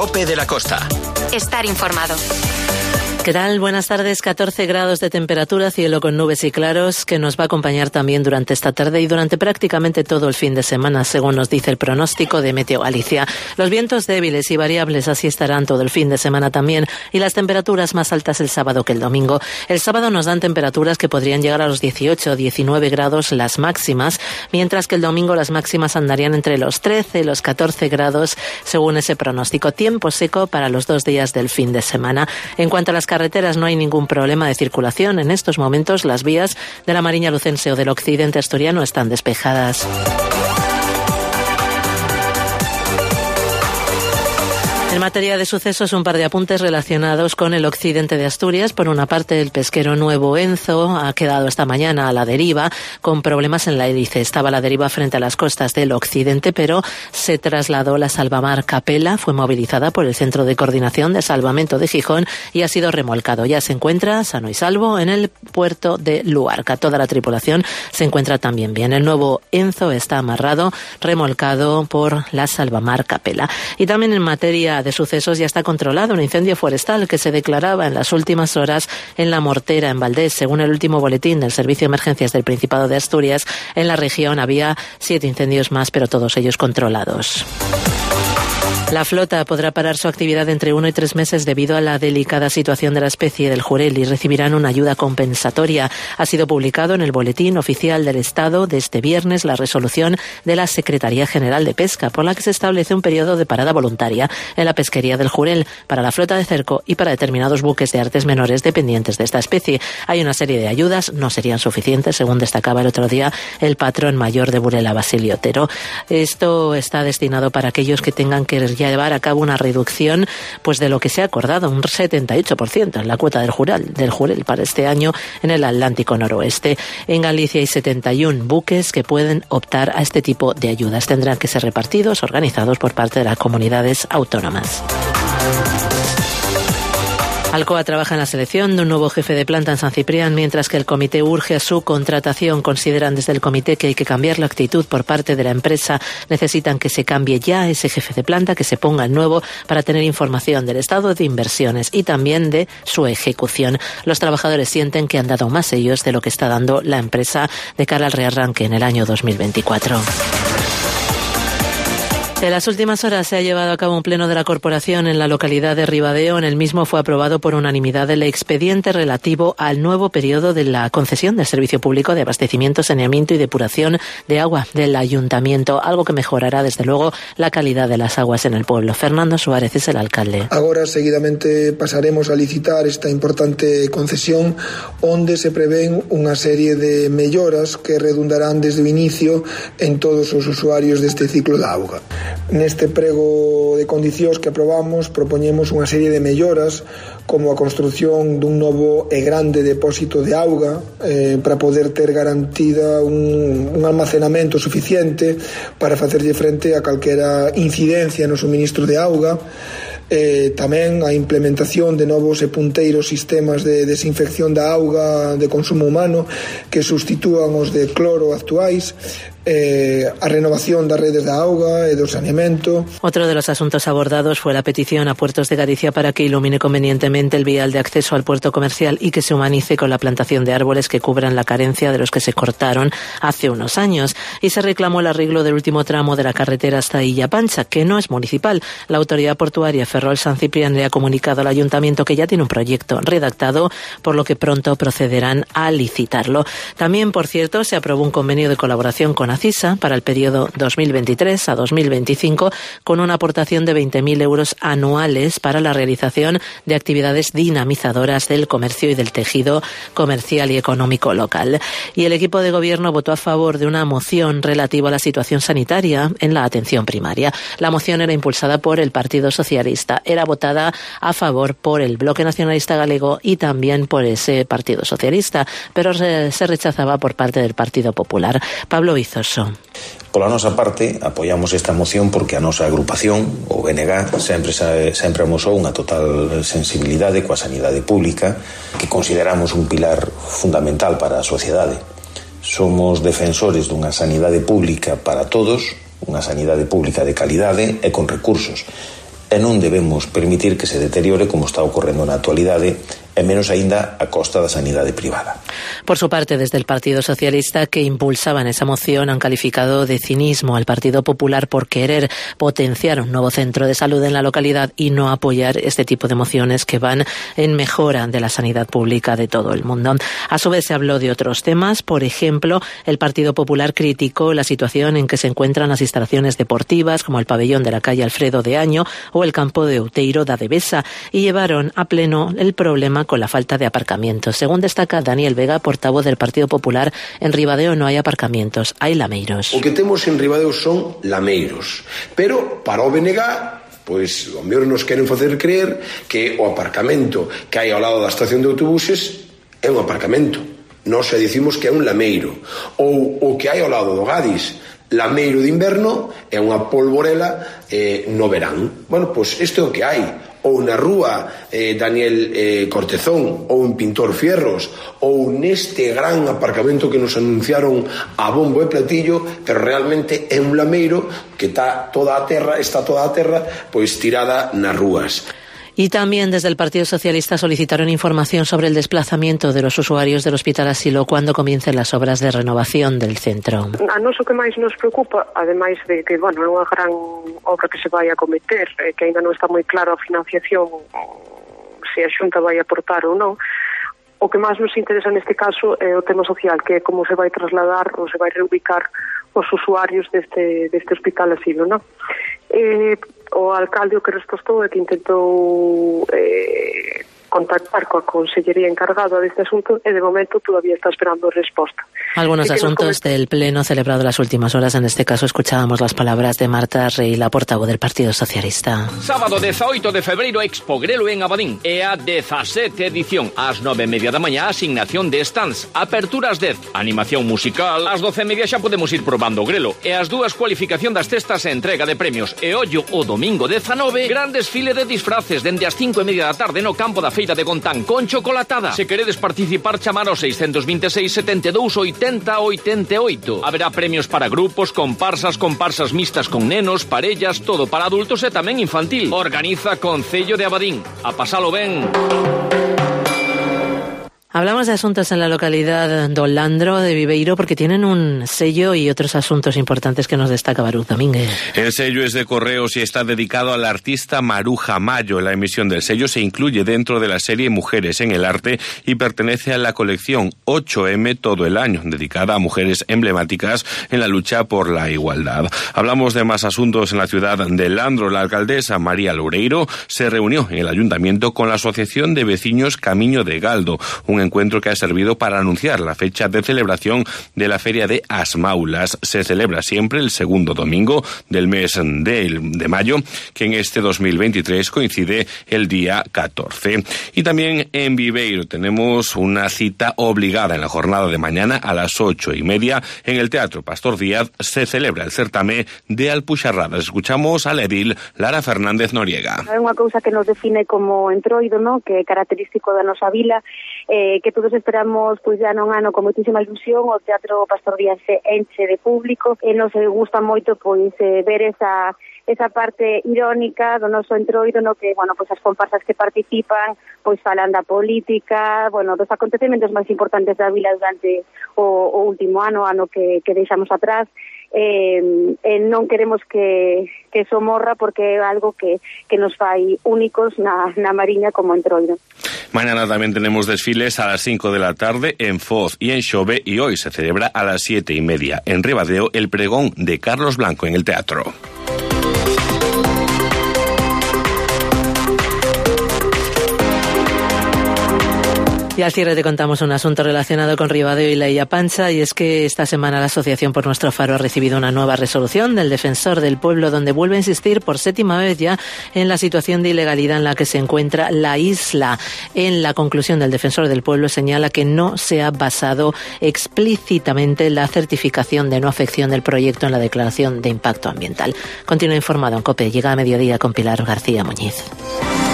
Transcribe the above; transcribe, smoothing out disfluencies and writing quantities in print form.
COPE de la Costa. Estar informado. ¿Qué tal? Buenas tardes. 14 grados de temperatura, cielo con nubes y claros, que nos va a acompañar también durante esta tarde y durante prácticamente todo el fin de semana, según nos dice el pronóstico de Meteo Galicia. Los vientos débiles y variables así estarán todo el fin de semana también, y las temperaturas más altas el sábado que el domingo. El sábado nos dan temperaturas que podrían llegar a los 18 o 19 grados las máximas, mientras que el domingo las máximas andarían entre los 13 y los 14 grados, según ese pronóstico. Tiempo seco para los 2 días del fin de semana. En cuanto a las carreteras, no hay ningún problema de circulación. En estos momentos las vías de la Mariña Lucense o del occidente asturiano están despejadas. En materia de sucesos, un par de apuntes relacionados con el occidente de Asturias. Por una parte, el pesquero Nuevo Enzo ha quedado esta mañana a la deriva con problemas en la hélice. Estaba a la deriva frente a las costas del occidente, pero se trasladó la salvamar Capela, fue movilizada por el Centro de Coordinación de Salvamento de Gijón y ha sido remolcado. Ya se encuentra sano y salvo en el puerto de Luarca. Toda la tripulación se encuentra también bien. El Nuevo Enzo está amarrado, remolcado por la salvamar Capela. Y también en materia de sucesos, ya está controlado un incendio forestal que se declaraba en las últimas horas en La Mortera, en Valdés. Según el último boletín del Servicio de Emergencias del Principado de Asturias, en la región había 7 incendios más, pero todos ellos controlados. La flota podrá parar su actividad entre 1 y 3 meses debido a la delicada situación de la especie del jurel y recibirán una ayuda compensatoria. Ha sido publicado en el Boletín Oficial del Estado de este viernes la resolución de la Secretaría General de Pesca, por la que se establece un periodo de parada voluntaria en la pesquería del jurel para la flota de cerco y para determinados buques de artes menores dependientes de esta especie. Hay una serie de ayudas, no serían suficientes, según destacaba el otro día el patrón mayor de Burela, Basilio Otero. Esto está destinado para aquellos que tengan que llevar a cabo una reducción pues de lo que se ha acordado, un 78% en la cuota del jurel para este año en el Atlántico Noroeste. En Galicia hay 71 buques que pueden optar a este tipo de ayudas. Tendrán que ser repartidos, organizados por parte de las comunidades autónomas. Alcoa trabaja en la selección de un nuevo jefe de planta en San Ciprián, mientras que el comité urge a su contratación. Consideran desde el comité que hay que cambiar la actitud por parte de la empresa. Necesitan que se cambie ya ese jefe de planta, que se ponga el nuevo para tener información del estado de inversiones y también de su ejecución. Los trabajadores sienten que han dado más ellos de lo que está dando la empresa de cara al rearranque en el año 2024. En las últimas horas se ha llevado a cabo un pleno de la corporación en la localidad de Ribadeo. En el mismo fue aprobado por unanimidad el expediente relativo al nuevo periodo de la concesión del servicio público de abastecimiento, saneamiento y depuración de agua del ayuntamiento, algo que mejorará desde luego la calidad de las aguas en el pueblo. Fernando Suárez es el alcalde. Agora seguidamente pasaremos a licitar esta importante concesión, onde se prevén unha serie de melloras que redundarán desde o inicio en todos os usuarios deste ciclo da auga. Neste prego de condicións que aprobamos propoñemos unha serie de melloras, como a construción dun novo e grande depósito de auga para poder ter garantida un almacenamento suficiente para facerlle frente a calquera incidencia no suministro de auga. Tamén a implementación de novos e punteiros sistemas de desinfección da auga de consumo humano que sustitúan os de cloro actuais, a renovación das redes da auga e do saneamento. Otro de los asuntos abordados fue la petición a Puertos de Galicia para que ilumine convenientemente el vial de acceso al puerto comercial y que se humanice con la plantación de árboles que cubran la carencia de los que se cortaron hace unos años. Y se reclamó el arreglo del último tramo de la carretera hasta Illa Pancha, que no es municipal. La autoridad portuaria Ferrol San Ciprián le ha comunicado al ayuntamiento que ya tiene un proyecto redactado, por lo que pronto procederán a licitarlo. También, por cierto, se aprobó un convenio de colaboración con ACISA para el periodo 2023 a 2025 con una aportación de 20.000 euros anuales para la realización de actividades dinamizadoras del comercio y del tejido comercial y económico local. Y el equipo de gobierno votó a favor de una moción relativa a la situación sanitaria en la atención primaria. La moción era impulsada por el Partido Socialista, era votada a favor por el Bloque Nacionalista Galego y también por ese Partido Socialista, pero se rechazaba por parte del Partido Popular. Pablo Vizoso. Pola nosa parte, apoiamos esta moción porque a nosa agrupación, o BNG, sempre amosou unha total sensibilidade coa sanidade pública, que consideramos un pilar fundamental para a sociedade. Somos defensores dunha sanidade pública para todos, unha sanidade pública de calidade e con recursos. e non debemos permitir que se deteriore como está ocorrendo na actualidade, e menos aínda a costa da sanidade privada. Por su parte, desde el Partido Socialista, que impulsaban esa moción, han calificado de cinismo al Partido Popular por querer potenciar un nuevo centro de salud en la localidad y no apoyar este tipo de mociones que van en mejora de la sanidad pública de todo el mundo. A su vez se habló de otros temas. Por ejemplo, el Partido Popular criticó la situación en que se encuentran las instalaciones deportivas, como el pabellón de la calle Alfredo de Año o el campo de Outeiro da Devesa, y llevaron a pleno el problema con la falta de aparcamientos. Según destaca Daniel Vega, portavoz del Partido Popular, en Ribadeo no hay aparcamientos, hay lameiros. O que temos en Ribadeo son lameiros, pero para o BNG, pois o mellor nos queren facer creer que o aparcamento que hai ao lado da estación de autobuses é un aparcamento. Nós xa dicimos que é un lameiro. Ou o que hai ao lado do Gadis, lameiro de inverno, é unha polvorela no verán. Bueno, pois isto é o que hai. Ou na rúa Daniel Cortezón, ou en Pintor Fierros, ou neste gran aparcamento que nos anunciaron a bombo e platillo, pero realmente é un lameiro que está toda a terra pois tirada nas rúas. Y también desde el Partido Socialista solicitaron información sobre el desplazamiento de los usuarios del Hospital Asilo cuando comiencen las obras de renovación del centro. A nós o que máis nos preocupa, ademais de que, bueno, é unha gran obra que se vai a cometer, que ainda non está moi claro a financiación, se a Xunta vai aportar ou non, o que máis nos interesa neste caso é o tema social, que é como se vai trasladar ou se vai reubicar os usuarios deste Hospital Asilo, non? O alcalde o que respostou é que intentou contactar coa consellería encargada deste asunto e de momento todavía está esperando resposta. Algunos asuntos del pleno celebrado las últimas horas. En este caso escuchábamos las palabras de Marta Rey, la portavoz del Partido Socialista. Sábado 18 de febreiro, Expo Grelo en Abadín. É a 17 edición. Ás 9:30 da mañá, asignación de stands. Aperturas 10. Animación musical. Ás 12:30 xa podemos ir probando o grelo. E ás 2, cualificación das cestas e entrega de premios. E ollo, o domingo 19, gran desfile de disfraces dende as 5:30 da tarde no campo da Feira de Gontán con chocolatada. Se queredes participar, chamar ao 626 72 80 88. Haberá premios para grupos, comparsas mixtas con nenos, parellas, todo para adultos e tamén infantil. Organiza Concello de Abadín. A pasalo ben. Hablamos de asuntos en la localidad de Olandro, de Viveiro, porque tienen un sello y otros asuntos importantes que nos destaca Baruch Domínguez. El sello es de Correos y está dedicado al artista Maruja Mayo. La emisión del sello se incluye dentro de la serie Mujeres en el Arte y pertenece a la colección 8M todo el año, dedicada a mujeres emblemáticas en la lucha por la igualdad. Hablamos de más asuntos en la ciudad de Landro. La alcaldesa María Loureiro se reunió en el ayuntamiento con la Asociación de Vecinos Camiño de Galdo, un encuentro que ha servido para anunciar la fecha de celebración de la Feria de Asmaulas. Se celebra siempre el segundo domingo del mes de mayo, que en este 2023 coincide el día 14. Y también en Viveiro tenemos una cita obligada en la jornada de mañana a las 8:30 en el Teatro Pastor Díaz. Se celebra el certame de Alpuxarradas. Escuchamos a la edil Lara Fernández Noriega. É unha cousa que nos define como entroido, ¿no? Que é característico da nosa vila, que todos esperamos pois ya non ano con moitísima ilusión. O Teatro Pastor Díaz se enche de público e nos gusta moito pois ver esa parte irónica do noso entroido, no que, bueno, pois as comparsas que participan pois falan da política, bueno, dos acontecementos máis importantes da vila durante o último ano que deixamos atrás. Non queremos que eso morra, porque é algo que nos fai únicos na Mariña como entroido. Mañana también tenemos desfiles a las 5 de la tarde en Foz y en Xove, y hoy se celebra a las 7:30 en Ribadeo el pregón de Carlos Blanco en el teatro. Y al cierre te contamos un asunto relacionado con Ribadeo y la Illa Pancha, y es que esta semana la Asociación por Nuestro Faro ha recibido una nueva resolución del Defensor del Pueblo, donde vuelve a insistir por 7ª vez ya en la situación de ilegalidad en la que se encuentra la isla. En la conclusión del Defensor del Pueblo señala que no se ha basado explícitamente la certificación de no afección del proyecto en la declaración de impacto ambiental. Continúa informado en COPE, llega a mediodía con Pilar García Muñiz.